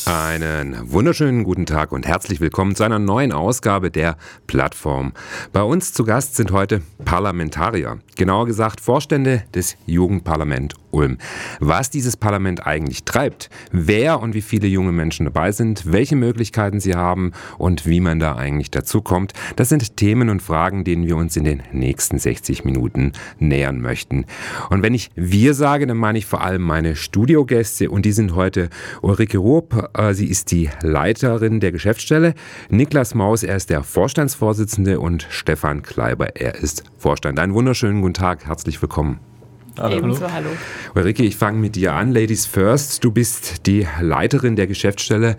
Einen wunderschönen guten Tag und herzlich willkommen zu einer neuen Ausgabe der Plattform. Bei uns zu Gast sind heute Parlamentarier, genauer gesagt Vorstände des Jugendparlament Ulm. Was dieses Parlament eigentlich treibt, wer und wie viele junge Menschen dabei sind, welche Möglichkeiten sie haben und wie man da eigentlich dazu kommt, das sind Themen und Fragen, denen wir uns in den nächsten 60 Minuten nähern möchten. Und wenn ich wir sage, dann meine ich vor allem meine Studiogäste und die sind heute Ulrike Rupp, sie ist die Leiterin der Geschäftsstelle, Niklas Maus, er ist der Vorstandsvorsitzende und Stefan Kleiber, er ist Vorstand. Einen wunderschönen guten Tag, herzlich willkommen. Hallo. Ebenso, hallo. Ulrike, ich fange mit dir an. Ladies first, du bist die Leiterin der Geschäftsstelle.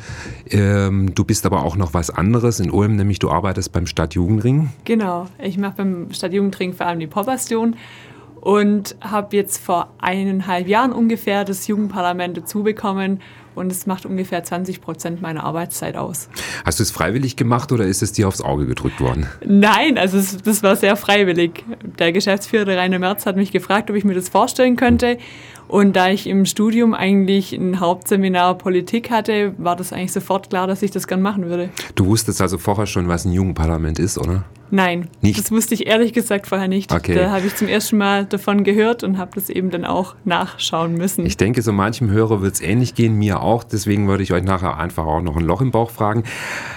Du bist aber auch noch was anderes in Ulm, nämlich du arbeitest beim Stadtjugendring. Genau, ich mache beim Stadtjugendring vor allem die Popbastion und habe jetzt vor 1,5 Jahren ungefähr das Jugendparlament dazu bekommen. Und es macht ungefähr 20% meiner Arbeitszeit aus. Hast du es freiwillig gemacht oder ist es dir aufs Auge gedrückt worden? Nein, also das war sehr freiwillig. Der Geschäftsführer, der Rainer Merz, hat mich gefragt, ob ich mir das vorstellen könnte. Und da ich im Studium eigentlich ein Hauptseminar Politik hatte, war das eigentlich sofort klar, dass ich das gern machen würde. Du wusstest also vorher schon, was ein Jugendparlament ist, oder? Nein, nicht? Das wusste ich ehrlich gesagt vorher nicht. Okay. Da habe ich zum ersten Mal davon gehört und habe das eben dann auch nachschauen müssen. Ich denke, so manchem Hörer wird es ähnlich gehen, mir auch. Deswegen würde ich euch nachher einfach auch noch ein Loch im Bauch fragen.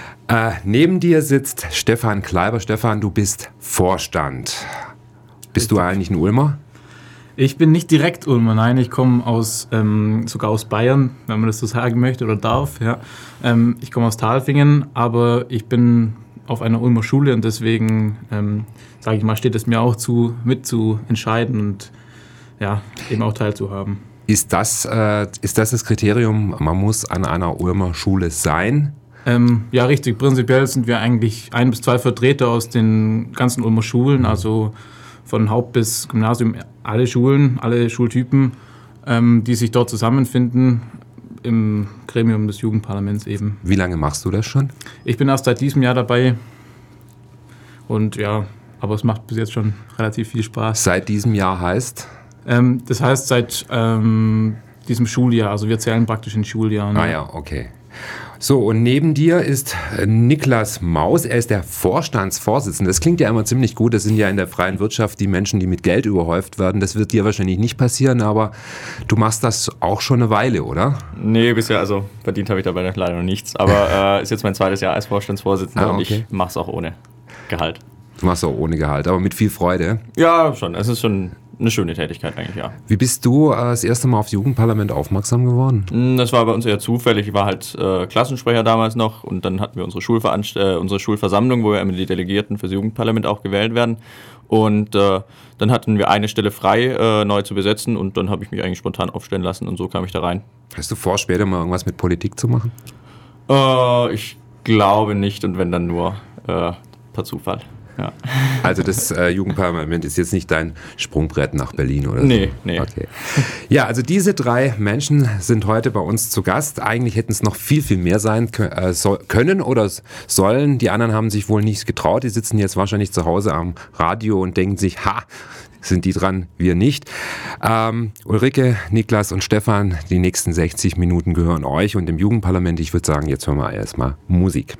Neben dir sitzt Stefan Kleiber. Stefan, du bist Vorstand. Bist du eigentlich ein Ulmer? Ich bin nicht direkt Ulmer, nein, ich komme sogar aus Bayern, wenn man das so sagen möchte oder darf. Ja. Ich komme aus Talfingen, aber ich bin auf einer Ulmer Schule und deswegen, sage ich mal, steht es mir auch zu, mit zu entscheiden und ja, eben auch teilzuhaben. Ist das das Kriterium, man muss an einer Ulmer Schule sein? Ja, richtig. Prinzipiell sind wir eigentlich 1 bis 2 Vertreter aus den ganzen Ulmer Schulen, also von Haupt- bis Gymnasium, alle Schulen, alle Schultypen, die sich dort zusammenfinden im Gremium des Jugendparlaments eben. Wie lange machst du das schon? Ich bin erst seit diesem Jahr dabei und ja, aber es macht bis jetzt schon relativ viel Spaß. Seit diesem Jahr heißt? Das heißt seit diesem Schuljahr, also wir zählen praktisch in Schuljahren. Ah ja, okay. So, und neben dir ist Niklas Maus, er ist der Vorstandsvorsitzende. Das klingt ja immer ziemlich gut, das sind ja in der freien Wirtschaft die Menschen, die mit Geld überhäuft werden. Das wird dir wahrscheinlich nicht passieren, aber du machst das auch schon eine Weile, oder? Nee, bisher, also verdient habe ich dabei leider noch nichts, aber ist jetzt mein 2. Jahr als Vorstandsvorsitzender und ich mache es auch ohne Gehalt. Du machst auch ohne Gehalt, aber mit viel Freude? Ja, schon, es ist schon eine schöne Tätigkeit eigentlich, ja. Wie bist du das erste Mal aufs Jugendparlament aufmerksam geworden? Das war bei uns eher zufällig. Ich war halt Klassensprecher damals noch und dann hatten wir unsere Schulversammlung, wo ja immer die Delegierten fürs Jugendparlament auch gewählt werden. Und dann hatten wir eine Stelle frei, neu zu besetzen und dann habe ich mich eigentlich spontan aufstellen lassen und so kam ich da rein. Hast du vor, später mal irgendwas mit Politik zu machen? Ich glaube nicht und wenn dann nur per Zufall. Ja. Also das Jugendparlament ist jetzt nicht dein Sprungbrett nach Berlin oder so? Nee. Okay. Ja, also diese 3 Menschen sind heute bei uns zu Gast. Eigentlich hätten es noch viel, viel mehr sein können oder sollen. Die anderen haben sich wohl nicht getraut. Die sitzen jetzt wahrscheinlich zu Hause am Radio und denken sich, sind die dran, wir nicht. Ulrike, Niklas und Stefan, die nächsten 60 Minuten gehören euch und dem Jugendparlament. Ich würde sagen, jetzt hören wir erstmal Musik.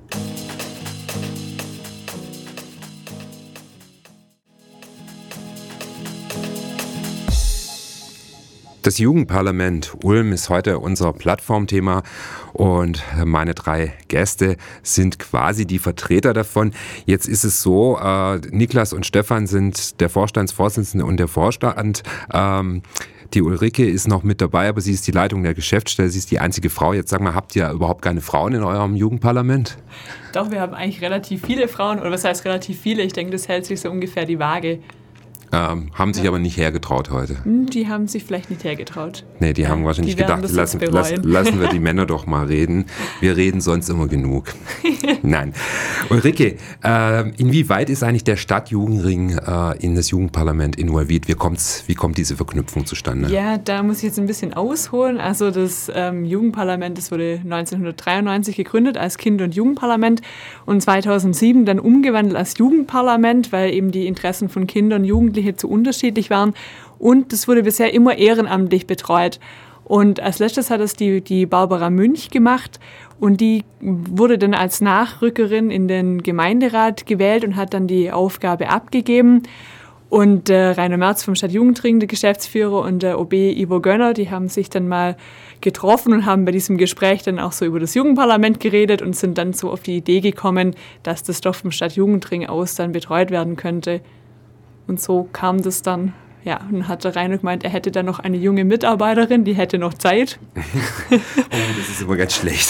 Das Jugendparlament Ulm ist heute unser Plattformthema und meine 3 Gäste sind quasi die Vertreter davon. Jetzt ist es so, Niklas und Stefan sind der Vorstandsvorsitzende und der Vorstand. Die Ulrike ist noch mit dabei, aber sie ist die Leitung der Geschäftsstelle, sie ist die einzige Frau. Jetzt sag mal, habt ihr überhaupt keine Frauen in eurem Jugendparlament? Doch, wir haben eigentlich relativ viele Frauen, oder was heißt relativ viele? Ich denke, das hält sich so ungefähr die Waage. Haben sich aber nicht hergetraut heute. Die haben sich vielleicht nicht hergetraut. Nee, die haben wahrscheinlich gedacht, lassen wir die Männer doch mal reden. Wir reden sonst immer genug. Nein. Ulrike, inwieweit ist eigentlich der Stadtjugendring in das Jugendparlament involviert? Wie kommt diese Verknüpfung zustande? Ja, da muss ich jetzt ein bisschen ausholen. Also das Jugendparlament, das wurde 1993 gegründet als Kind- und Jugendparlament und 2007 dann umgewandelt als Jugendparlament, weil eben die Interessen von Kindern und Jugendlichen zu unterschiedlich waren. Und das wurde bisher immer ehrenamtlich betreut. Und als letztes hat es die Barbara Münch gemacht und die wurde dann als Nachrückerin in den Gemeinderat gewählt und hat dann die Aufgabe abgegeben. Und Rainer Merz vom Stadtjugendring, der Geschäftsführer, und der OB Ivo Gönner, die haben sich dann mal getroffen und haben bei diesem Gespräch dann auch so über das Jugendparlament geredet und sind dann so auf die Idee gekommen, dass das doch vom Stadtjugendring aus dann betreut werden könnte. Und so kam das dann. Ja, und dann hat der Rainer gemeint, er hätte da noch eine junge Mitarbeiterin, die hätte noch Zeit. Oh, das ist immer ganz schlecht.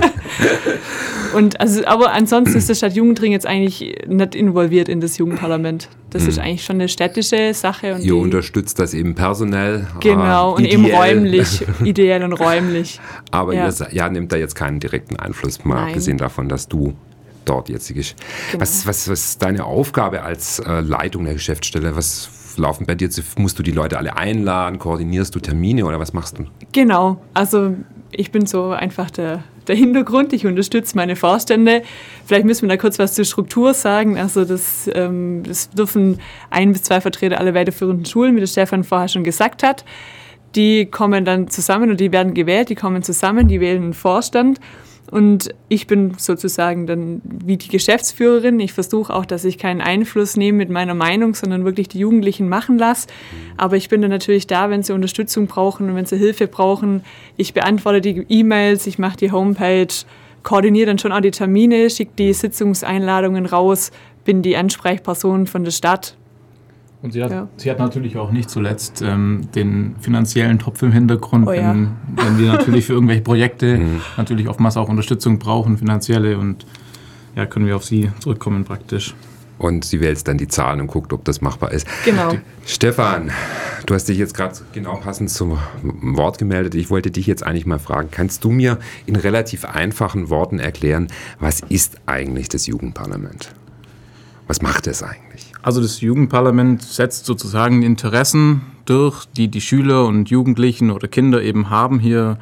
Und aber ansonsten ist der Stadtjugendring jetzt eigentlich nicht involviert in das Jugendparlament. Das ist eigentlich schon eine städtische Sache. Und ihr unterstützt das eben personell. Genau, und eben räumlich, ideell und räumlich. Aber ihr nehmt da jetzt keinen direkten Einfluss, mal abgesehen davon, dass du dort jetzt genau. Was ist deine Aufgabe als Leitung der Geschäftsstelle? Was laufen bei dir? Musst du die Leute alle einladen? Koordinierst du Termine oder was machst du? Genau, also ich bin so einfach der Hintergrund. Ich unterstütze meine Vorstände. Vielleicht müssen wir da kurz was zur Struktur sagen. Also das dürfen 1 bis 2 Vertreter aller weiterführenden Schulen, wie der Stefan vorher schon gesagt hat. Die kommen dann zusammen und die werden gewählt. Die kommen zusammen, die wählen einen Vorstand. Und ich bin sozusagen dann wie die Geschäftsführerin. Ich versuche auch, dass ich keinen Einfluss nehme mit meiner Meinung, sondern wirklich die Jugendlichen machen lasse. Aber ich bin dann natürlich da, wenn sie Unterstützung brauchen und wenn sie Hilfe brauchen. Ich beantworte die E-Mails, ich mache die Homepage, koordiniere dann schon auch die Termine, schicke die Sitzungseinladungen raus, bin die Ansprechperson von der Stadt. Und sie hat natürlich auch nicht zuletzt den finanziellen Topf im Hintergrund, wenn wir natürlich für irgendwelche Projekte natürlich oftmals auch Unterstützung brauchen, finanzielle, und ja, können wir auf sie zurückkommen praktisch. Und sie wählt dann die Zahlen und guckt, ob das machbar ist. Genau. Stefan, du hast dich jetzt gerade genau passend zum Wort gemeldet. Ich wollte dich jetzt eigentlich mal fragen, kannst du mir in relativ einfachen Worten erklären, was ist eigentlich das Jugendparlament? Was macht es eigentlich? Also das Jugendparlament setzt sozusagen die Interessen durch, die die Schüler und Jugendlichen oder Kinder eben haben hier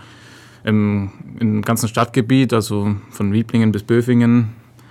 im ganzen Stadtgebiet, also von Wieblingen bis Böfingen.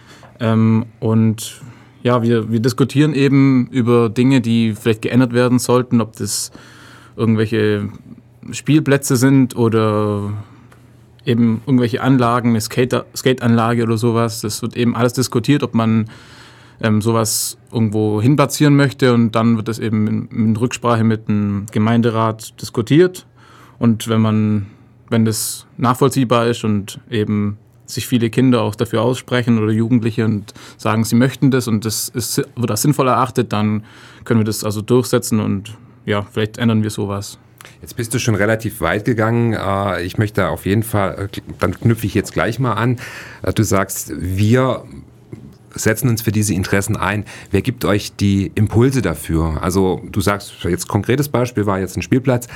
Und ja, wir diskutieren eben über Dinge, die vielleicht geändert werden sollten, ob das irgendwelche Spielplätze sind oder eben irgendwelche Anlagen, eine Skateanlage oder sowas. Das wird eben alles diskutiert, ob man sowas irgendwo hinplatzieren möchte, und dann wird das eben in Rücksprache mit dem Gemeinderat diskutiert, und wenn das nachvollziehbar ist und eben sich viele Kinder auch dafür aussprechen oder Jugendliche und sagen, sie möchten das und das wird als sinnvoll erachtet, dann können wir das also durchsetzen und ja, vielleicht ändern wir sowas. Jetzt bist du schon relativ weit gegangen. Ich möchte auf jeden Fall, dann knüpfe ich jetzt gleich mal an. Du sagst, wir setzen uns für diese Interessen ein. Wer gibt euch die Impulse dafür? Also du sagst, jetzt konkretes Beispiel war jetzt ein Spielplatz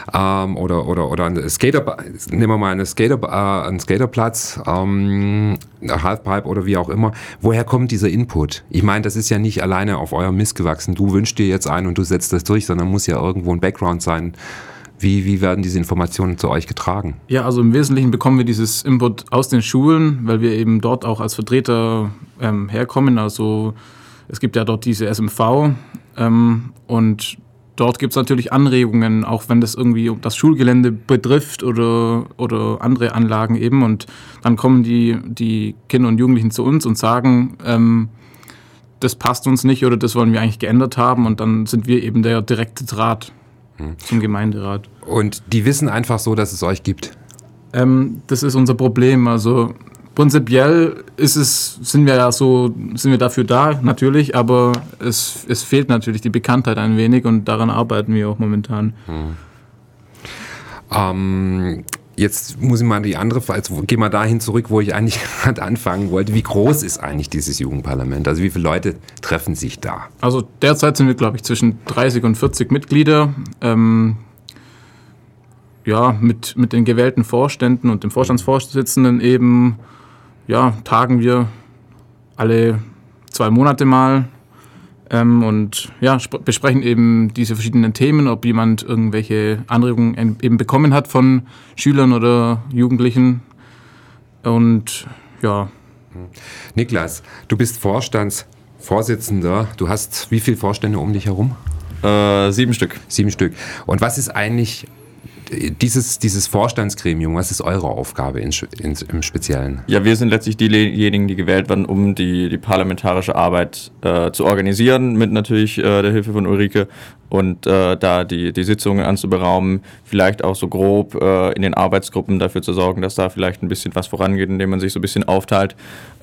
oder ein Skater, nehmen wir mal einen Skaterplatz, Halfpipe oder wie auch immer. Woher kommt dieser Input? Ich meine, das ist ja nicht alleine auf eurem Mist gewachsen. Du wünschst dir jetzt ein und du setzt das durch, sondern muss ja irgendwo ein Background sein. Wie werden diese Informationen zu euch getragen? Ja, also im Wesentlichen bekommen wir dieses Input aus den Schulen, weil wir eben dort auch als Vertreter herkommen. Also es gibt ja dort diese SMV und dort gibt es natürlich Anregungen, auch wenn das irgendwie das Schulgelände betrifft oder andere Anlagen eben. Und dann kommen die Kinder und Jugendlichen zu uns und sagen, das passt uns nicht oder das wollen wir eigentlich geändert haben. Und dann sind wir eben der direkte Draht zum Gemeinderat. Und die wissen einfach so, dass es euch gibt? Das ist unser Problem. Also prinzipiell sind wir dafür da, natürlich, aber es fehlt natürlich die Bekanntheit ein wenig und daran arbeiten wir auch momentan. Jetzt muss ich mal die andere Frage, geh mal dahin zurück, wo ich eigentlich gerade anfangen wollte. Wie groß ist eigentlich dieses Jugendparlament? Also wie viele Leute treffen sich da? Also derzeit sind wir, glaube ich, zwischen 30 und 40 Mitglieder. Mit den gewählten Vorständen und dem Vorstandsvorsitzenden eben, tagen wir alle 2 Monate mal. Und besprechen eben diese verschiedenen Themen, ob jemand irgendwelche Anregungen eben bekommen hat von Schülern oder Jugendlichen. Und ja. Niklas, du bist Vorstandsvorsitzender. Du hast wie viele Vorstände um dich herum? 7 Stück. 7 Stück. Und was ist eigentlich dieses Vorstandsgremium, was ist eure Aufgabe im Speziellen? Ja, wir sind letztlich diejenigen, die gewählt werden, um die parlamentarische Arbeit zu organisieren, mit natürlich der Hilfe von Ulrike und da die Sitzungen anzuberaumen, vielleicht auch so grob in den Arbeitsgruppen dafür zu sorgen, dass da vielleicht ein bisschen was vorangeht, indem man sich so ein bisschen aufteilt.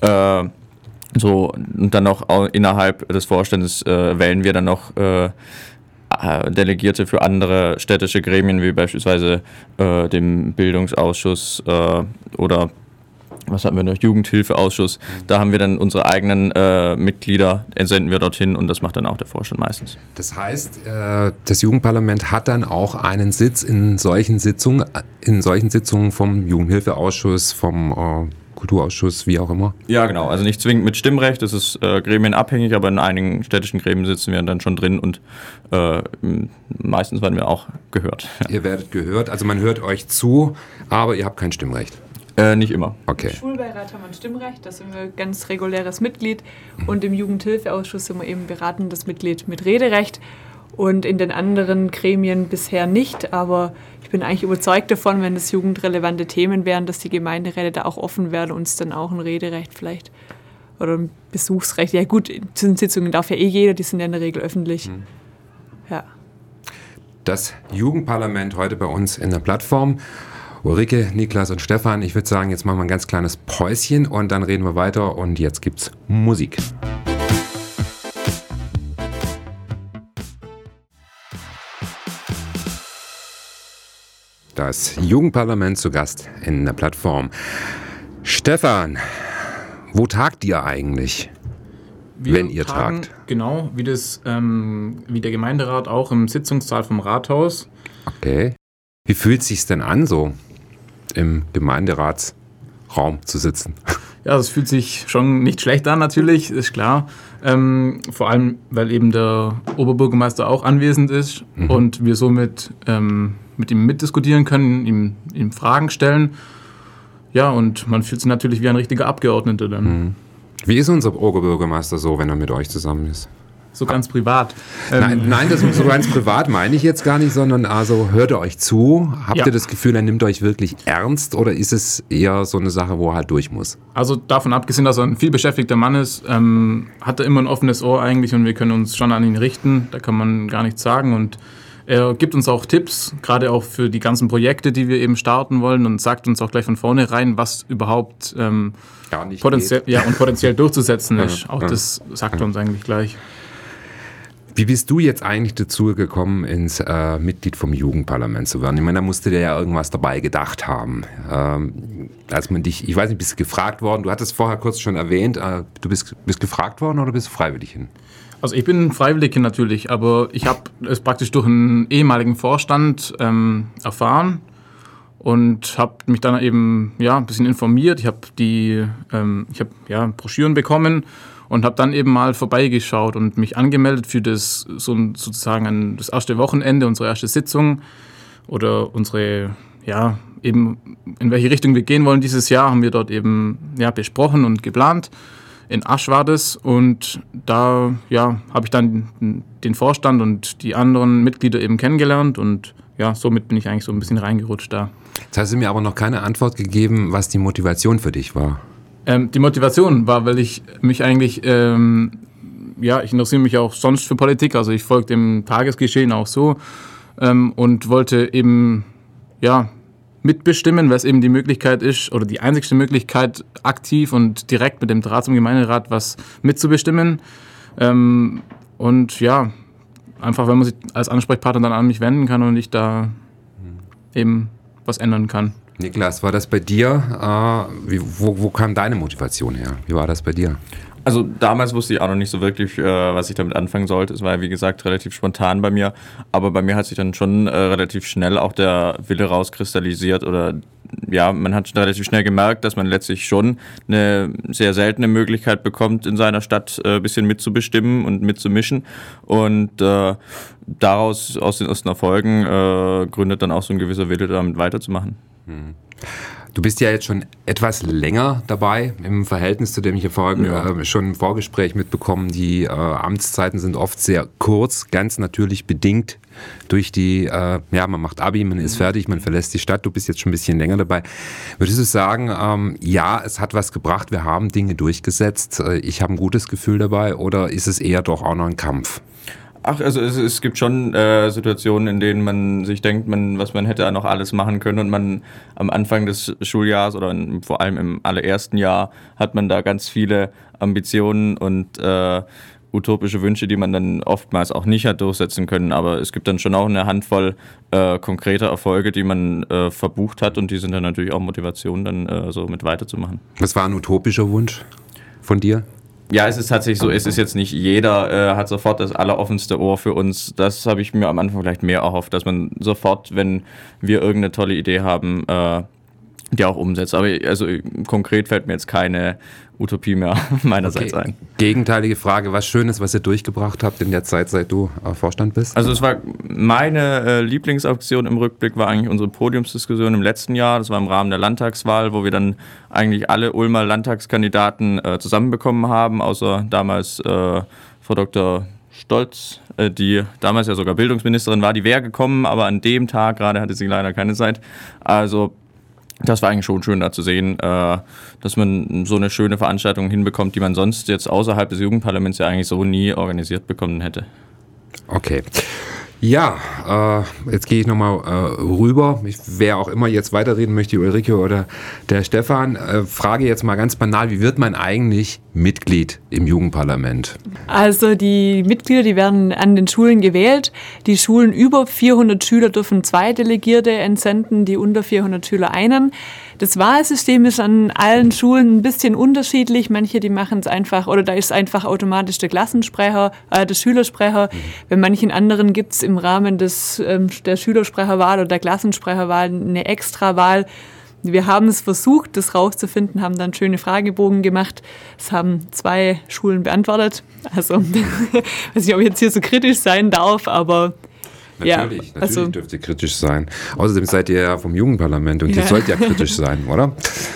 Und dann noch innerhalb des Vorstandes wählen wir dann noch Delegierte für andere städtische Gremien, wie beispielsweise dem Bildungsausschuss oder was hatten wir noch, Jugendhilfeausschuss. Da haben wir dann unsere eigenen Mitglieder, entsenden wir dorthin und das macht dann auch der Vorstand meistens. Das heißt, das Jugendparlament hat dann auch einen Sitz in solchen Sitzungen vom Jugendhilfeausschuss, vom Kulturausschuss, wie auch immer? Ja, genau. Also nicht zwingend mit Stimmrecht, das ist gremienabhängig, aber in einigen städtischen Gremien sitzen wir dann schon drin und meistens werden wir auch gehört. Ja. Ihr werdet gehört, also man hört euch zu, aber ihr habt kein Stimmrecht? Nicht immer. Okay. Im Schulbeirat haben wir ein Stimmrecht, da sind wir ganz reguläres Mitglied und im Jugendhilfeausschuss sind wir eben beratendes Mitglied mit Rederecht und in den anderen Gremien bisher nicht, aber ich bin eigentlich überzeugt davon, wenn das jugendrelevante Themen wären, dass die Gemeinderäte da auch offen wären, uns dann auch ein Rederecht vielleicht oder ein Besuchsrecht. Ja gut, zu den Sitzungen darf ja jeder, die sind ja in der Regel öffentlich. Ja. Das Jugendparlament heute bei uns in der Plattform. Ulrike, Niklas und Stefan, ich würde sagen, jetzt machen wir ein ganz kleines Päuschen und dann reden wir weiter und jetzt gibt's Musik. Das Jugendparlament zu Gast in der Plattform. Stefan, wo tagt ihr eigentlich, wenn ihr tagt? Genau, wie der Gemeinderat auch im Sitzungssaal vom Rathaus. Okay. Wie fühlt es sich denn an, so im Gemeinderatsraum zu sitzen? Ja, das fühlt sich schon nicht schlecht an, natürlich, ist klar. Vor allem, weil eben der Oberbürgermeister auch anwesend ist und wir somit mit ihm mitdiskutieren können, ihm Fragen stellen. Ja, und man fühlt sich natürlich wie ein richtiger Abgeordneter dann. Wie ist unser Oberbürgermeister so, wenn er mit euch zusammen ist? So ganz privat. Nein, das so ganz privat meine ich jetzt gar nicht, sondern also hört er euch zu? Habt ihr das Gefühl, er nimmt euch wirklich ernst oder ist es eher so eine Sache, wo er halt durch muss? Also davon abgesehen, dass er ein viel beschäftigter Mann ist, hat er immer ein offenes Ohr eigentlich und wir können uns schon an ihn richten, da kann man gar nichts sagen und er gibt uns auch Tipps, gerade auch für die ganzen Projekte, die wir eben starten wollen und sagt uns auch gleich von vornherein, was überhaupt potenziell durchzusetzen ist. Auch das sagt er uns eigentlich gleich. Wie bist du jetzt eigentlich dazu gekommen, ins Mitglied vom Jugendparlament zu werden? Ich meine, da musst du dir ja irgendwas dabei gedacht haben. Als man dich, ich weiß nicht, bist du gefragt worden? Du hattest vorher kurz schon erwähnt, du bist gefragt worden oder bist du freiwillig hin? Also ich bin freiwillig hin natürlich, aber ich habe es praktisch durch einen ehemaligen Vorstand erfahren und habe mich dann eben ein bisschen informiert. Ich habe Broschüren bekommen und habe dann eben mal vorbeigeschaut und mich angemeldet für das sozusagen das erste Wochenende, unsere erste Sitzung oder unsere, eben in welche Richtung wir gehen wollen dieses Jahr, haben wir dort eben besprochen und geplant. In Asch war das und da habe ich dann den Vorstand und die anderen Mitglieder eben kennengelernt und somit bin ich eigentlich so ein bisschen reingerutscht da. Jetzt hast du mir aber noch keine Antwort gegeben, was die Motivation für dich war. Die Motivation war, weil ich mich eigentlich, ich interessiere mich auch sonst für Politik, also ich folge dem Tagesgeschehen auch so und wollte eben, mitbestimmen, weil es eben die Möglichkeit ist, oder die einzigste Möglichkeit, aktiv und direkt mit dem Draht zum Gemeinderat was mitzubestimmen. Einfach, wenn man sich als Ansprechpartner dann an mich wenden kann und ich da eben was ändern kann. Niklas, war das bei dir? Wo kam deine Motivation her? Wie war das bei dir? Also damals wusste ich auch noch nicht so wirklich, was ich damit anfangen sollte. Es war, wie gesagt, relativ spontan bei mir. Aber bei mir hat sich dann schon relativ schnell auch der Wille rauskristallisiert. Oder man hat relativ schnell gemerkt, dass man letztlich schon eine sehr seltene Möglichkeit bekommt, in seiner Stadt ein bisschen mitzubestimmen und mitzumischen. Und aus den ersten Erfolgen gründet dann auch so ein gewisser Wille, damit weiterzumachen. Du bist ja jetzt schon etwas länger dabei im Verhältnis zu dem ich vorher schon im Vorgespräch mitbekommen. Die Amtszeiten sind oft sehr kurz, ganz natürlich bedingt durch die, man macht Abi, man ist fertig, man verlässt die Stadt. Du bist jetzt schon ein bisschen länger dabei. Würdest du sagen, ja, es hat was gebracht, wir haben Dinge durchgesetzt, ich habe ein gutes Gefühl dabei, oder ist es eher doch auch noch ein Kampf? Ach, also es gibt schon Situationen, in denen man sich denkt, was man hätte noch alles machen können, und man am Anfang des Schuljahres oder vor allem im allerersten Jahr hat man da ganz viele Ambitionen und utopische Wünsche, die man dann oftmals auch nicht hat durchsetzen können. Aber es gibt dann schon auch eine Handvoll konkreter Erfolge, die man verbucht hat, und die sind dann natürlich auch Motivation, dann so mit weiterzumachen. Was war ein utopischer Wunsch von dir? Ja, es ist tatsächlich so, es ist jetzt nicht jeder hat sofort das alleroffenste Ohr für uns. Das habe ich mir am Anfang vielleicht mehr erhofft, dass man sofort, wenn wir irgendeine tolle Idee haben, die auch umsetzt. Aber also konkret fällt mir jetzt keine Utopie mehr meinerseits ein. Gegenteilige Frage, was Schönes, was ihr durchgebracht habt in der Zeit, seit du Vorstand bist? Also es war meine Lieblingsaktion im Rückblick, war eigentlich unsere Podiumsdiskussion im letzten Jahr. Das war im Rahmen der Landtagswahl, wo wir dann eigentlich alle Ulmer Landtagskandidaten zusammenbekommen haben, außer damals Frau Dr. Stolz, die damals ja sogar Bildungsministerin war. Die wäre gekommen, aber an dem Tag gerade hatte sie leider keine Zeit. Also das war eigentlich schon schön da zu sehen, dass man so eine schöne Veranstaltung hinbekommt, die man sonst jetzt außerhalb des Jugendparlaments ja eigentlich so nie organisiert bekommen hätte. Okay. Ja, jetzt gehe ich nochmal rüber. Wer auch immer jetzt weiterreden möchte, die Ulrike oder der Stefan, frage jetzt mal ganz banal, wie wird man eigentlich Mitglied im Jugendparlament? Also die Mitglieder, die werden an den Schulen gewählt. Die Schulen über 400 Schüler dürfen 2 Delegierte entsenden, die unter 400 Schüler einen. Das Wahlsystem ist an allen Schulen ein bisschen unterschiedlich. Manche, die machen es einfach, oder da ist einfach automatisch der Klassensprecher, der Schülersprecher. Bei manchen anderen gibt es im Rahmen der Schülersprecherwahl oder der Klassensprecherwahl eine Extrawahl. Wir haben es versucht, das rauszufinden, haben dann schöne Fragebogen gemacht. Das haben 2 Schulen beantwortet. Also, weiß nicht, ob ich jetzt hier so kritisch sein darf, aber Natürlich dürft ihr kritisch sein. Außerdem seid ihr ja vom Jugendparlament und ihr sollt ja kritisch sein, oder?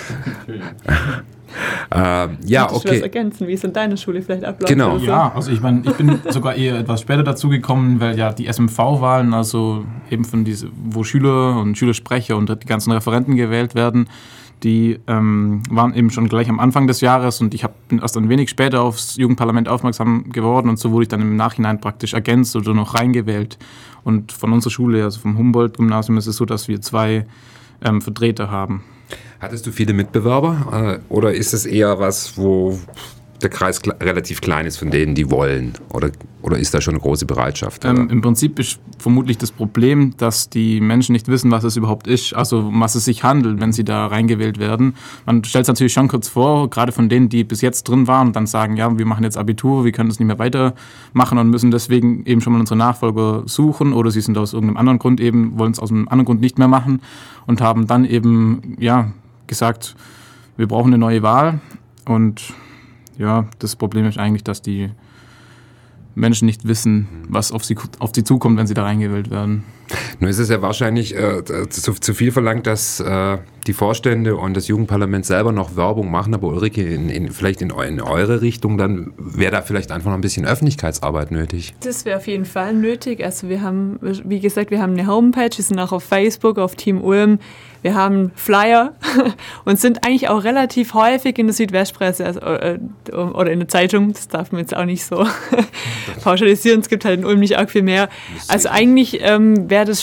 Ja, okay. Was ergänzen, wie es in deiner Schule vielleicht abläuft? Genau. So. Ja, also ich meine, ich bin sogar eher etwas später dazugekommen, weil ja die SMV-Wahlen, also eben wo Schüler und Schülersprecher und die ganzen Referenten gewählt werden, die waren eben schon gleich am Anfang des Jahres, und ich bin erst ein wenig später aufs Jugendparlament aufmerksam geworden, und so wurde ich dann im Nachhinein praktisch ergänzt oder noch reingewählt. Und von unserer Schule, also vom Humboldt-Gymnasium, ist es so, dass wir 2 Vertreter haben. Hattest du viele Mitbewerber oder ist es eher was, wo der Kreis relativ klein ist von denen, die wollen? Oder ist da schon eine große Bereitschaft? Im Prinzip ist vermutlich das Problem, dass die Menschen nicht wissen, was es überhaupt ist, also um was es sich handelt, wenn sie da reingewählt werden. Man stellt es natürlich schon kurz vor, gerade von denen, die bis jetzt drin waren und dann sagen, ja, wir machen jetzt Abitur, wir können das nicht mehr weitermachen und müssen deswegen eben schon mal unsere Nachfolger suchen, oder sie sind aus irgendeinem anderen Grund eben, wollen es aus einem anderen Grund nicht mehr machen und haben dann eben, ja, gesagt, wir brauchen eine neue Wahl. Und ja, das Problem ist eigentlich, dass die Menschen nicht wissen, was auf sie zukommt, wenn sie da reingewählt werden. Nun ist es ja wahrscheinlich zu viel verlangt, dass die Vorstände und das Jugendparlament selber noch Werbung machen, aber Ulrike, vielleicht in eure Richtung, dann wäre da vielleicht einfach noch ein bisschen Öffentlichkeitsarbeit nötig. Das wäre auf jeden Fall nötig. Also wir haben, wie gesagt, wir haben eine Homepage, wir sind auch auf Facebook, auf Team Ulm, wir haben Flyer und sind eigentlich auch relativ häufig in der Südwestpresse oder in der Zeitung. Das darf man jetzt auch nicht so pauschalisieren, es gibt halt in Ulm nicht arg viel mehr. Also eigentlich wäre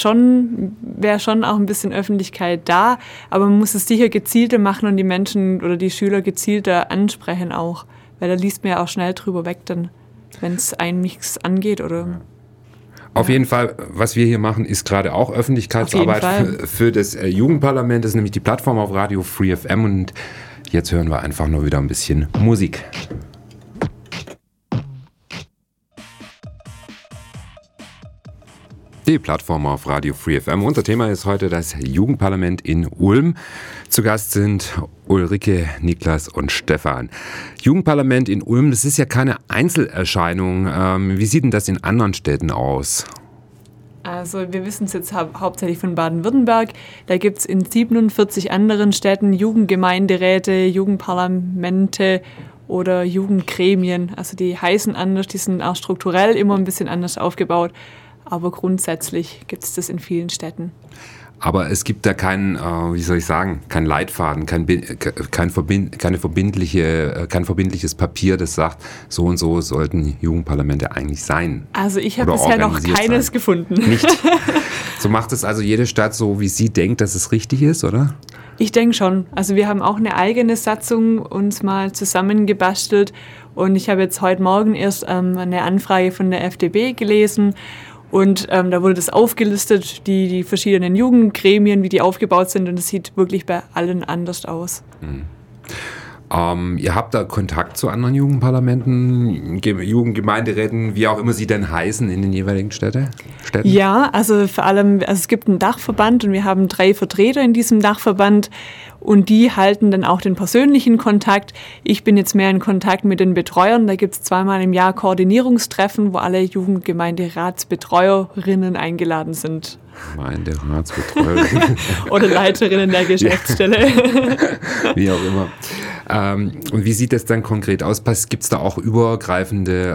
schon auch ein bisschen Öffentlichkeit da, aber man muss es sicher gezielter machen und die Menschen oder die Schüler gezielter ansprechen auch, weil da liest man ja auch schnell drüber weg, dann, wenn es einem nichts angeht oder... Auf jeden Fall, was wir hier machen, ist gerade auch Öffentlichkeitsarbeit für das Jugendparlament. Das ist nämlich die Plattform auf Radio Free FM und jetzt hören wir einfach nur wieder ein bisschen Musik. Die Plattform auf Radio Free FM. Unser Thema ist heute das Jugendparlament in Ulm. Zu Gast sind Ulrike, Niklas und Stefan. Jugendparlament in Ulm, das ist ja keine Einzelerscheinung. Wie sieht denn das in anderen Städten aus? Also wir wissen es jetzt hauptsächlich von Baden-Württemberg. Da gibt es in 47 anderen Städten Jugendgemeinderäte, Jugendparlamente oder Jugendgremien. Also die heißen anders, die sind auch strukturell immer ein bisschen anders aufgebaut. Aber grundsätzlich gibt es das in vielen Städten. Aber es gibt da keinen, kein Leitfaden, kein verbindliches Papier, das sagt, so und so sollten Jugendparlamente eigentlich sein. Also ich habe bisher noch keines gefunden. Nicht? So macht es also jede Stadt so, wie sie denkt, dass es richtig ist, oder? Ich denke schon. Also wir haben auch eine eigene Satzung uns mal zusammengebastelt und ich habe jetzt heute Morgen erst eine Anfrage von der FDP gelesen. Und da wurde das aufgelistet, die verschiedenen Jugendgremien, wie die aufgebaut sind. Und es sieht wirklich bei allen anders aus. Ihr habt da Kontakt zu anderen Jugendparlamenten, Jugendgemeinderäten, wie auch immer sie denn heißen in den jeweiligen Städten? Ja, also vor allem, es gibt einen Dachverband und wir haben 3 Vertreter in diesem Dachverband. Und die halten dann auch den persönlichen Kontakt. Ich bin jetzt mehr in Kontakt mit den Betreuern. Da gibt es 2-mal im Jahr Koordinierungstreffen, wo alle Jugendgemeinderatsbetreuerinnen eingeladen sind. Gemeinderatsbetreuerinnen. Oder Leiterinnen der Geschäftsstelle. Wie auch immer. Und wie sieht das dann konkret aus? Gibt es da auch übergreifende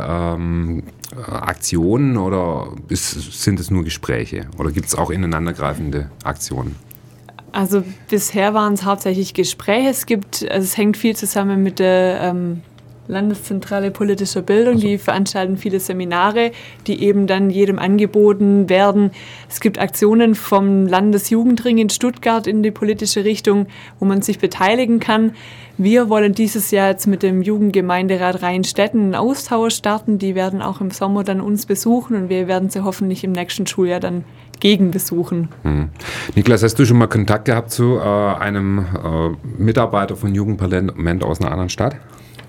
Aktionen oder sind es nur Gespräche? Oder gibt es auch ineinandergreifende Aktionen? Also bisher waren es hauptsächlich Gespräche. Es hängt viel zusammen mit der Landeszentrale politischer Bildung. Die veranstalten viele Seminare, die eben dann jedem angeboten werden. Es gibt Aktionen vom Landesjugendring in Stuttgart in die politische Richtung, wo man sich beteiligen kann. Wir wollen dieses Jahr jetzt mit dem Jugendgemeinderat Rheinstetten einen Austausch starten. Die werden auch im Sommer dann uns besuchen und wir werden sie hoffentlich im nächsten Schuljahr dann gegenbesuchen. Niklas, hast du schon mal Kontakt gehabt zu einem Mitarbeiter von Jugendparlament aus einer anderen Stadt?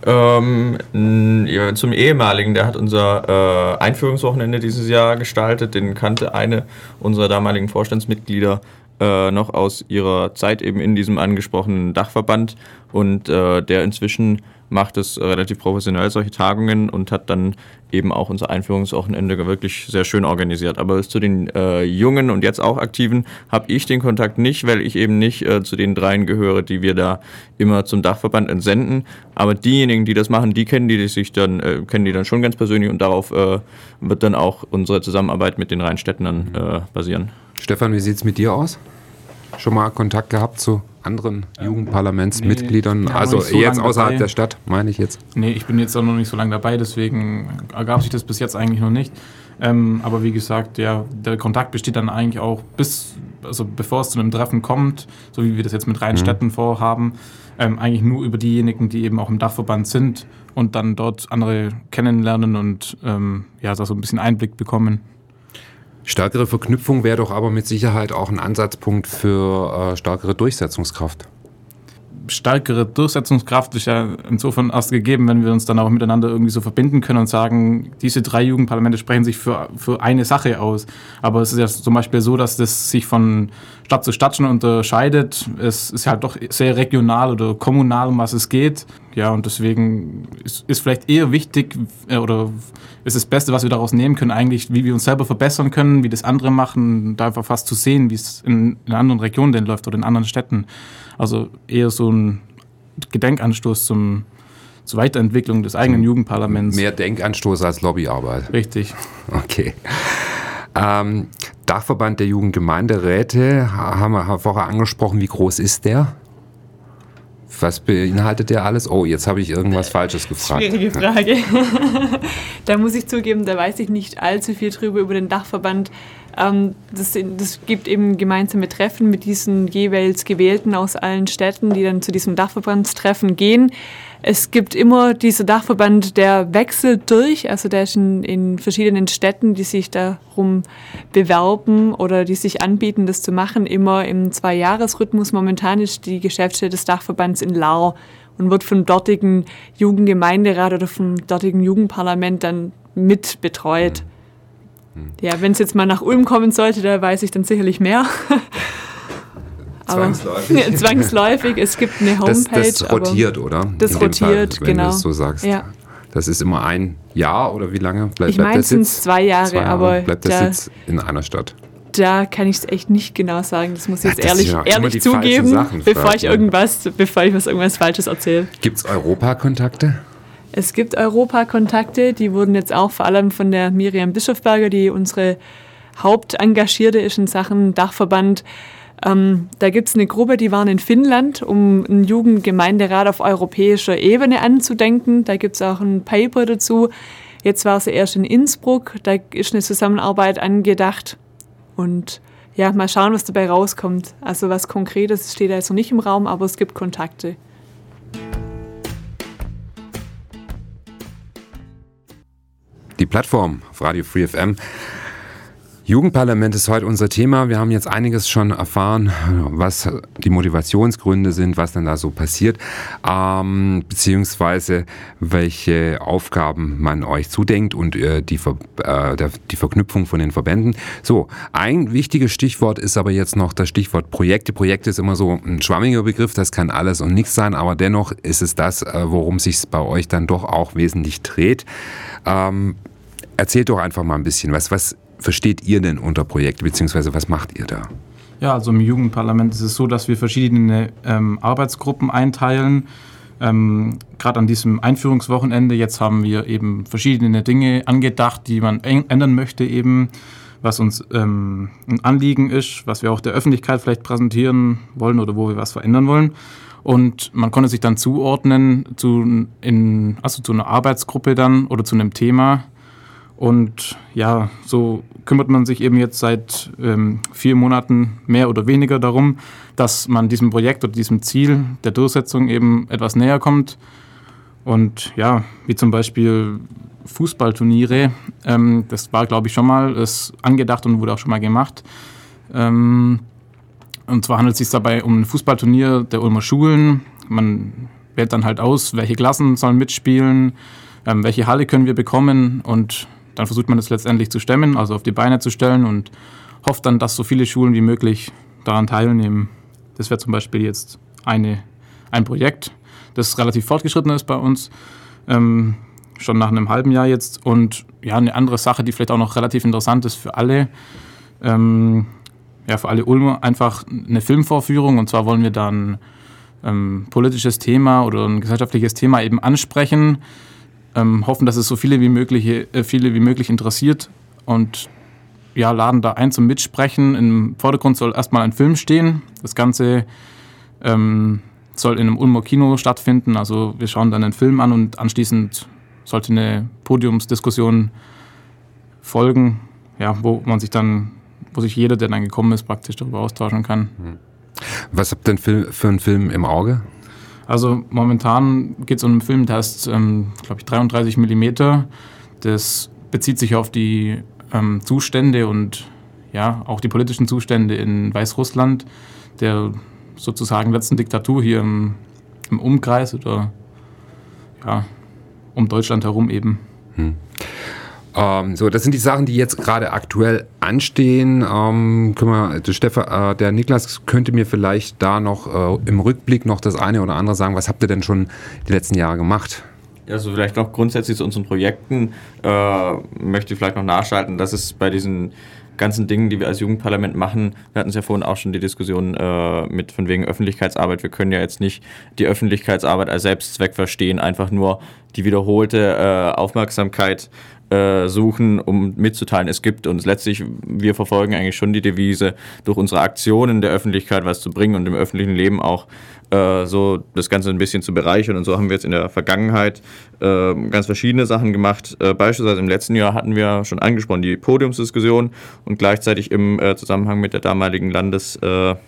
Zum ehemaligen, der hat unser Einführungswochenende dieses Jahr gestaltet. Den kannte eine unserer damaligen Vorstandsmitglieder noch aus ihrer Zeit eben in diesem angesprochenen Dachverband und der inzwischen macht es relativ professionell, solche Tagungen, und hat dann eben auch unser Einführungswochenende wirklich sehr schön organisiert. Aber zu den Jungen und jetzt auch Aktiven habe ich den Kontakt nicht, weil ich eben nicht zu den 3 gehöre, die wir da immer zum Dachverband entsenden. Aber diejenigen, die das machen, die kennen die dann schon ganz persönlich, und darauf wird dann auch unsere Zusammenarbeit mit den Rheinstädtern basieren. Stefan, wie sieht es mit dir aus? Schon mal Kontakt gehabt zu anderen Jugendparlamentsmitgliedern? Nee, also so jetzt außerhalb dabei. Der Stadt, meine ich jetzt. Nee, ich bin jetzt auch noch nicht so lange dabei, deswegen ergab sich das bis jetzt eigentlich noch nicht. Aber wie gesagt, ja, der Kontakt besteht dann eigentlich auch bevor es zu einem Treffen kommt, so wie wir das jetzt mit Rheinstetten vorhaben, eigentlich nur über diejenigen, die eben auch im Dachverband sind und dann dort andere kennenlernen und da so ein bisschen Einblick bekommen. Stärkere Verknüpfung wäre doch aber mit Sicherheit auch ein Ansatzpunkt für stärkere Durchsetzungskraft. Stärkere Durchsetzungskraft ist ja insofern erst gegeben, wenn wir uns dann auch miteinander irgendwie so verbinden können und sagen, diese 3 Jugendparlamente sprechen sich für eine Sache aus. Aber es ist ja zum Beispiel so, dass das sich von Stadt zu Stadt schon unterscheidet. Es ist halt doch sehr regional oder kommunal, um was es geht. Ja, und deswegen ist vielleicht eher wichtig oder ist das Beste, was wir daraus nehmen können, eigentlich, wie wir uns selber verbessern können, wie das andere machen, da einfach fast zu sehen, wie es in anderen Regionen denn läuft oder in anderen Städten. Also eher so ein Gedenkanstoß zur Weiterentwicklung des eigenen Jugendparlaments. Mehr Denkanstoß als Lobbyarbeit. Richtig. Okay. Dachverband der Jugendgemeinderäte haben wir vorher angesprochen. Wie groß ist der? Was beinhaltet der alles? Oh, jetzt habe ich irgendwas Falsches gefragt. Schwierige Frage. Da muss ich zugeben, da weiß ich nicht allzu viel drüber über den Dachverband. Das gibt eben gemeinsame Treffen mit diesen jeweils Gewählten aus allen Städten, die dann zu diesem Dachverbandstreffen gehen. Es gibt immer dieser Dachverband, der wechselt durch, also der ist in verschiedenen Städten, die sich darum bewerben oder die sich anbieten, das zu machen, immer im 2-Jahres-Rhythmus. Momentan ist die Geschäftsstelle des Dachverbands in Lahr und wird vom dortigen Jugendgemeinderat oder vom dortigen Jugendparlament dann mit betreut. Ja, wenn es jetzt mal nach Ulm kommen sollte, da weiß ich dann sicherlich mehr. Zwangsläufig. Zwangsläufig. Es gibt eine Homepage. Das rotiert, oder? Das rotiert, Fall, wenn genau. du es so sagst. Ja. Das ist immer ein Jahr oder wie lange? Ich meine, es sind 2 Jahre, aber bleibt der Sitz in einer Stadt? Da kann ich es echt nicht genau sagen. Das muss ich jetzt das ehrlich zugeben, bevor ich was irgendwas Falsches erzähle. Gibt es Europakontakte? Es gibt Europakontakte, die wurden jetzt auch vor allem von der Miriam Bischofberger, die unsere Hauptengagierte ist in Sachen Dachverband. Da gibt es eine Gruppe, die waren in Finnland, um einen Jugendgemeinderat auf europäischer Ebene anzudenken. Da gibt es auch ein Paper dazu. Jetzt war sie erst in Innsbruck, da ist eine Zusammenarbeit angedacht. Und ja, mal schauen, was dabei rauskommt. Also was Konkretes steht da jetzt noch nicht im Raum, aber es gibt Kontakte. Die Plattform auf Radio Free FM. Jugendparlament ist heute unser Thema. Wir haben jetzt einiges schon erfahren, was die Motivationsgründe sind, was dann da so passiert, beziehungsweise welche Aufgaben man euch zudenkt und die Verknüpfung von den Verbänden. So, ein wichtiges Stichwort ist aber jetzt noch das Stichwort Projekte. Projekte ist immer so ein schwammiger Begriff, das kann alles und nichts sein, aber dennoch ist es das, worum sich bei euch dann doch auch wesentlich dreht. Erzählt doch einfach mal ein bisschen, was versteht ihr denn unter Projekte, beziehungsweise was macht ihr da? Ja, also im Jugendparlament ist es so, dass wir verschiedene Arbeitsgruppen einteilen. Gerade an diesem Einführungswochenende, jetzt haben wir eben verschiedene Dinge angedacht, die man ändern möchte eben, was uns ein Anliegen ist, was wir auch der Öffentlichkeit vielleicht präsentieren wollen oder wo wir was verändern wollen. Und man konnte sich dann zuordnen zu einer Arbeitsgruppe dann oder zu einem Thema. Und ja, so kümmert man sich eben jetzt seit 4 Monaten mehr oder weniger darum, dass man diesem Projekt oder diesem Ziel der Durchsetzung eben etwas näher kommt. Und ja, wie zum Beispiel Fußballturniere, das war, glaube ich, schon mal angedacht und wurde auch schon mal gemacht. Und zwar handelt es sich dabei um ein Fußballturnier der Ulmer Schulen. Man wählt dann halt aus, welche Klassen sollen mitspielen, welche Halle können wir bekommen, und dann versucht man das letztendlich zu stemmen, also auf die Beine zu stellen, und hofft dann, dass so viele Schulen wie möglich daran teilnehmen. Das wäre zum Beispiel jetzt ein Projekt, das relativ fortgeschritten ist bei uns, schon nach einem halben Jahr jetzt. Und ja, eine andere Sache, die vielleicht auch noch relativ interessant ist für alle, für alle Ulmer, einfach eine Filmvorführung. Und zwar wollen wir dann politisches Thema oder ein gesellschaftliches Thema eben ansprechen, hoffen, dass es so viele wie möglich interessiert, und ja, laden da ein zum Mitsprechen. Im Vordergrund soll erstmal ein Film stehen. Das Ganze soll in einem Ulmer Kino stattfinden. Also wir schauen dann einen Film an und anschließend sollte eine Podiumsdiskussion folgen, ja, wo sich jeder, der dann gekommen ist, praktisch darüber austauschen kann. Was habt ihr denn für einen Film im Auge? Also momentan geht es um einen Film, der ist, glaube ich, 33 mm. Das bezieht sich auf die Zustände und ja, auch die politischen Zustände in Weißrussland, der sozusagen letzten Diktatur hier im Umkreis oder ja, um Deutschland herum eben. So, das sind die Sachen, die jetzt gerade aktuell anstehen. Der Niklas könnte mir vielleicht da noch im Rückblick noch das eine oder andere sagen. Was habt ihr denn schon die letzten Jahre gemacht? Also vielleicht noch grundsätzlich zu unseren Projekten möchte ich vielleicht noch nachschalten, dass es bei diesen ganzen Dingen, die wir als Jugendparlament machen, wir hatten es ja vorhin auch schon die Diskussion mit von wegen Öffentlichkeitsarbeit. Wir können ja jetzt nicht die Öffentlichkeitsarbeit als Selbstzweck verstehen, einfach nur die wiederholte Aufmerksamkeit suchen, um mitzuteilen, es gibt uns. Letztlich, wir verfolgen eigentlich schon die Devise, durch unsere Aktionen der Öffentlichkeit was zu bringen und im öffentlichen Leben auch so das Ganze ein bisschen zu bereichern. Und so haben wir jetzt in der Vergangenheit ganz verschiedene Sachen gemacht. Beispielsweise im letzten Jahr hatten wir schon angesprochen die Podiumsdiskussion und gleichzeitig im Zusammenhang mit den damaligen Landeswahlen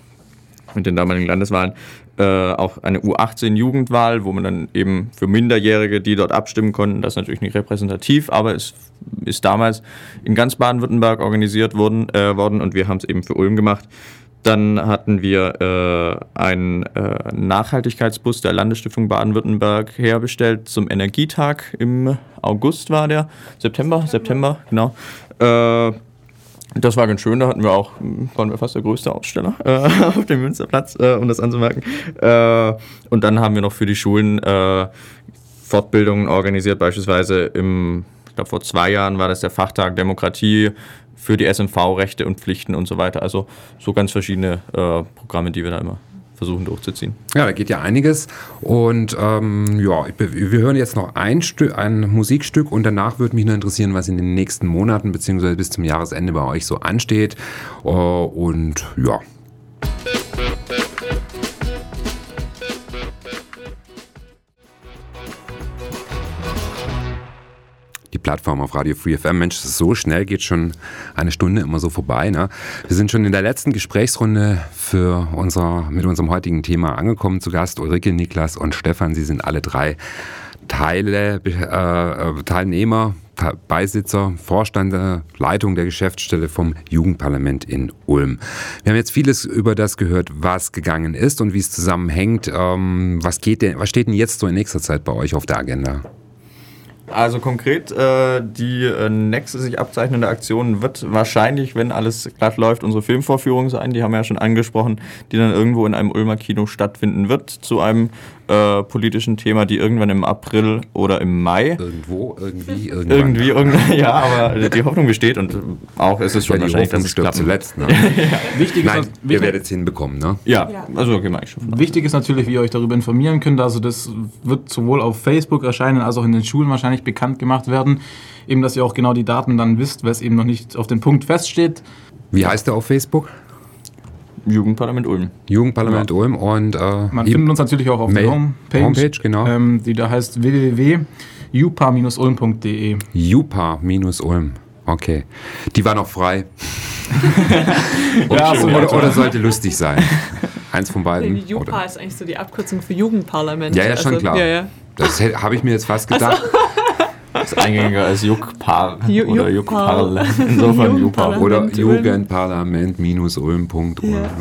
auch eine U18-Jugendwahl, wo man dann eben für Minderjährige, die dort abstimmen konnten, das ist natürlich nicht repräsentativ, aber es ist damals in ganz Baden-Württemberg organisiert worden und wir haben es eben für Ulm gemacht. Dann hatten wir einen Nachhaltigkeitsbus der Landesstiftung Baden-Württemberg herbestellt zum Energietag im August war der, September, genau. Das war ganz schön, da waren wir fast der größte Aussteller auf dem Münsterplatz, um das anzumerken. Und dann haben wir noch für die Schulen Fortbildungen organisiert, beispielsweise ich glaube vor 2 Jahren war das der Fachtag Demokratie für die SNV-Rechte und Pflichten und so weiter. Also so ganz verschiedene Programme, die wir da immer versuchen durchzuziehen. Ja, da geht ja einiges. Und wir hören jetzt noch ein Musikstück und danach würde mich nur interessieren, was in den nächsten Monaten bzw. bis zum Jahresende bei euch so ansteht. Und ja. Die Plattform auf Radio Free FM. Mensch, so schnell geht schon eine Stunde immer so vorbei. Ne? Wir sind schon in der letzten Gesprächsrunde mit unserem heutigen Thema angekommen. Zu Gast Ulrike, Niklas und Stefan. Sie sind alle 3 Teilnehmer, Beisitzer, Vorstand der Leitung der Geschäftsstelle vom Jugendparlament in Ulm. Wir haben jetzt vieles über das gehört, was gegangen ist und wie es zusammenhängt. Was steht denn jetzt so in nächster Zeit bei euch auf der Agenda? Also konkret, die nächste sich abzeichnende Aktion wird wahrscheinlich, wenn alles glatt läuft, unsere Filmvorführung sein. Die haben wir ja schon angesprochen, die dann irgendwo in einem Ulmer Kino stattfinden wird, zu einem politischen Thema, die irgendwann im April oder im Mai. Irgendwo, irgendwann. Irgendwann, ja, aber die Hoffnung besteht und auch ist es schon wahrscheinlich, dass es klappt. Zuletzt, ne? Ihr werdet es hinbekommen, ne? Ja, also gehen wir eigentlich schon. Wichtig ist natürlich, wie ihr euch darüber informieren könnt. Also das wird sowohl auf Facebook erscheinen, als auch in den Schulen wahrscheinlich bekannt gemacht werden. Eben, dass ihr auch genau die Daten dann wisst, weil es eben noch nicht auf den Punkt feststeht. Wie heißt der auf Facebook? Jugendparlament Ulm. Jugendparlament Ulm und man findet uns natürlich auch auf der Homepage, genau. Die da heißt www.jupa-ulm.de. Jupa-Ulm, okay. Die war noch frei. Ja, oder sollte lustig sein. Eins von beiden. Die Jupa ist eigentlich so die Abkürzung für Jugendparlament. Ja, schon klar. Ja. Das habe ich mir jetzt fast gedacht. Das ist eingängiger als Juckpar oder Juckparl. Insofern Juckpar. Oder Jugendparlament-ulm.ulm.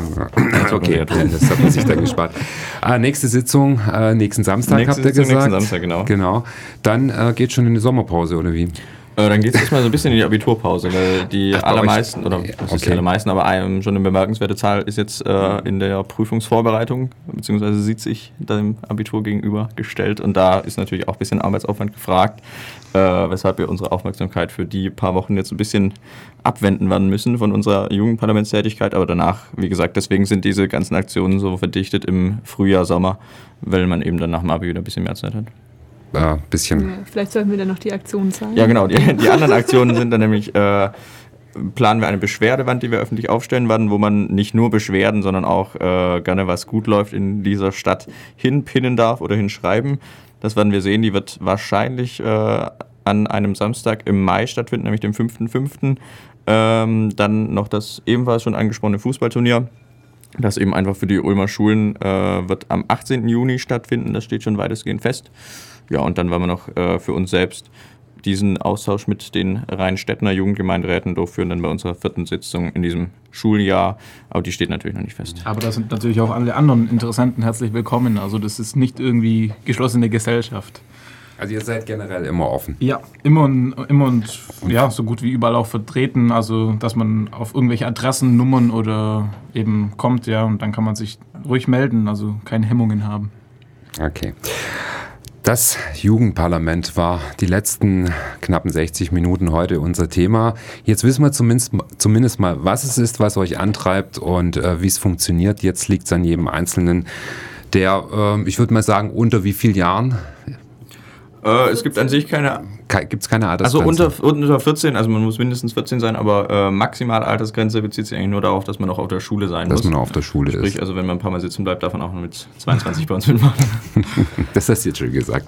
Okay, das hat man sich dann gespart. Nächste Sitzung, nächsten Samstag habt ihr gesagt. Nächsten Samstag, genau. Dann geht schon in die Sommerpause, oder wie? Dann geht es erstmal so ein bisschen in die Abiturpause, weil die allermeisten, oder das ist die allermeisten, aber schon eine bemerkenswerte Zahl ist jetzt in der Prüfungsvorbereitung, beziehungsweise sieht sich dem Abitur gegenüber gestellt und da ist natürlich auch ein bisschen Arbeitsaufwand gefragt, weshalb wir unsere Aufmerksamkeit für die paar Wochen jetzt ein bisschen abwenden werden müssen von unserer Jugendparlamentstätigkeit, aber danach, wie gesagt, deswegen sind diese ganzen Aktionen so verdichtet im Frühjahr, Sommer, weil man eben dann nach dem Abi wieder ein bisschen mehr Zeit hat. Bisschen. Ja, vielleicht sollten wir dann noch die Aktionen sagen. Ja, genau. Die anderen Aktionen sind dann nämlich, planen wir eine Beschwerdewand, die wir öffentlich aufstellen werden, wo man nicht nur Beschwerden, sondern auch gerne, was gut läuft in dieser Stadt, hinpinnen darf oder hinschreiben. Das werden wir sehen. Die wird wahrscheinlich an einem Samstag im Mai stattfinden, nämlich dem 5.5. Dann noch das ebenfalls schon angesprochene Fußballturnier. Das eben einfach für die Ulmer Schulen wird am 18. Juni stattfinden. Das steht schon weitestgehend fest. Ja, und dann werden wir noch für uns selbst diesen Austausch mit den Rheinstädtner Jugendgemeinderäten durchführen, dann bei unserer 4. Sitzung in diesem Schuljahr. Aber die steht natürlich noch nicht fest. Aber da sind natürlich auch alle anderen Interessenten herzlich willkommen. Also das ist nicht irgendwie geschlossene Gesellschaft. Also ihr seid generell immer offen? Ja, immer und ja, so gut wie überall auch vertreten. Also dass man auf irgendwelche Adressen, Nummern oder eben kommt, ja, und dann kann man sich ruhig melden, also keine Hemmungen haben. Okay. Das Jugendparlament war die letzten knappen 60 Minuten heute unser Thema. Jetzt wissen wir zumindest mal, was es ist, was euch antreibt und wie es funktioniert. Jetzt liegt es an jedem Einzelnen, der, ich würde mal sagen, unter wie vielen Jahren? Es gibt an sich keine Altersgrenze? Also unter 14, also man muss mindestens 14 sein, aber maximale Altersgrenze bezieht sich eigentlich nur darauf, dass man noch auf der Schule sein muss. Dass man auf der Schule ist. Also wenn man ein paar Mal sitzen bleibt, darf man auch noch mit 22 bei uns mitmachen. Das hast du jetzt schon gesagt.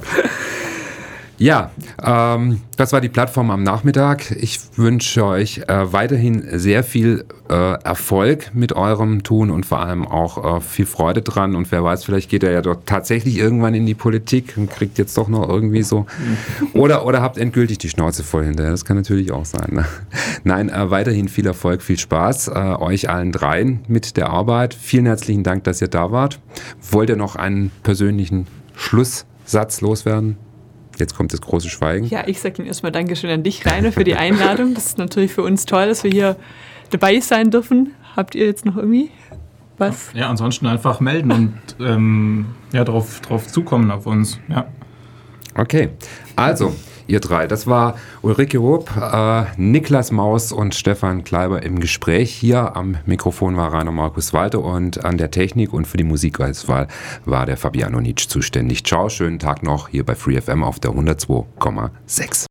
Ja, das war die Plattform am Nachmittag. Ich wünsche euch weiterhin sehr viel Erfolg mit eurem Tun und vor allem auch viel Freude dran. Und wer weiß, vielleicht geht ihr ja doch tatsächlich irgendwann in die Politik und kriegt jetzt doch noch irgendwie so. Oder habt endgültig die Schnauze voll hinterher. Das kann natürlich auch sein. Ne? Nein, weiterhin viel Erfolg, viel Spaß euch allen dreien mit der Arbeit. Vielen herzlichen Dank, dass ihr da wart. Wollt ihr noch einen persönlichen Schlusssatz loswerden? Jetzt kommt das große Schweigen. Ja, ich sage dann erstmal Dankeschön an dich, Rainer, für die Einladung. Das ist natürlich für uns toll, dass wir hier dabei sein dürfen. Habt ihr jetzt noch irgendwie was? Ja, ansonsten einfach melden und darauf zukommen auf uns. Ja. Okay, also ihr drei, das war Ulrike Hoop, Niklas Maus und Stefan Kleiber im Gespräch. Hier am Mikrofon war Rainer Markus Walter und an der Technik und für die Musikauswahl war der Fabiano Nitsch zuständig. Ciao, schönen Tag noch hier bei Free FM auf der 102,6.